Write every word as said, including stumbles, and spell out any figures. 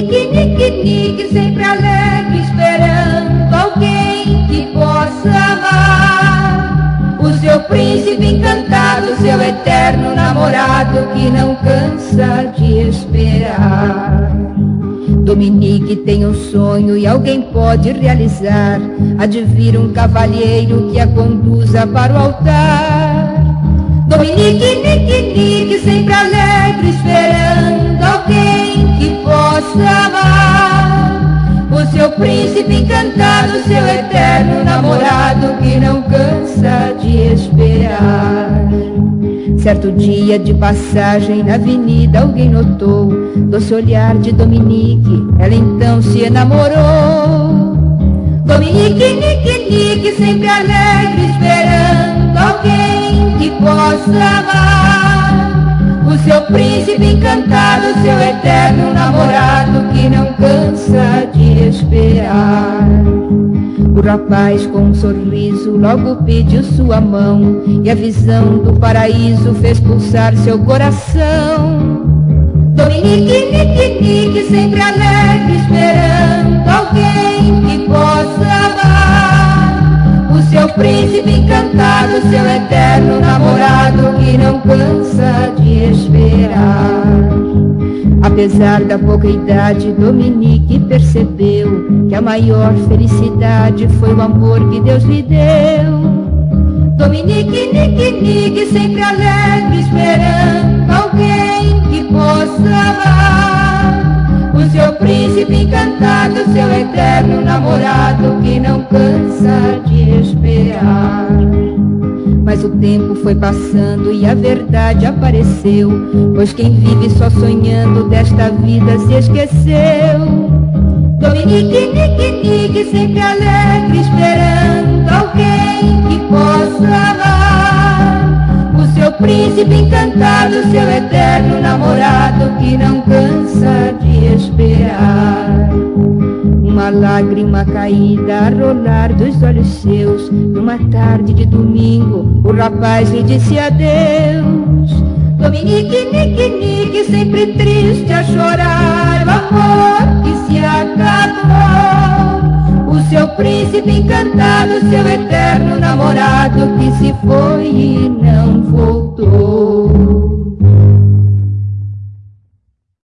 Dominique, Nique, Nique, sempre alegre, esperando alguém que possa amar. O seu príncipe encantado, seu eterno namorado, que não cansa de esperar. Dominique tem um sonho e alguém pode realizar. Há de vir um cavalheiro que a conduza para o altar. Dominique, Nique, Nique, sempre alegre, esperando alguém que possa amar. O seu príncipe encantado, seu eterno namorado, que não cansa de esperar. Certo dia de passagem na avenida alguém notou doce olhar de Dominique, ela então se enamorou. Dominique, Nique, Nique, sempre alegre, esperando alguém que possa amar. O seu príncipe encantado, seu eterno namorado, que não cansa de esperar. O rapaz com um sorriso logo pediu sua mão, e a visão do paraíso fez pulsar seu coração. Dominique, Nique, Nique, sempre alegre, esperando alguém que possa amar. O seu príncipe encantado, seu eterno namorado, que não cansa de esperar. Apesar da pouca idade, Dominique percebeu que a maior felicidade foi o amor que Deus lhe deu. Dominique, Nique, Nique, sempre alegre, esperando alguém que possa amar. O seu príncipe encantado, seu eterno namorado, que não cansa de esperar. Mas o tempo foi passando e a verdade apareceu, pois quem vive só sonhando desta vida se esqueceu. Dominique, Nique, Nique, sempre alegre, esperando alguém que possa amar. O seu príncipe encantado, seu eterno namorado, que não cansa de esperar. Uma lágrima caída a rolar dos olhos seus, numa tarde de domingo, o rapaz lhe disse adeus. Dominique, Nique, Nique, sempre triste a chorar, o amor que se acabou. O seu príncipe encantado, seu eterno namorado, que se foi e não voltou.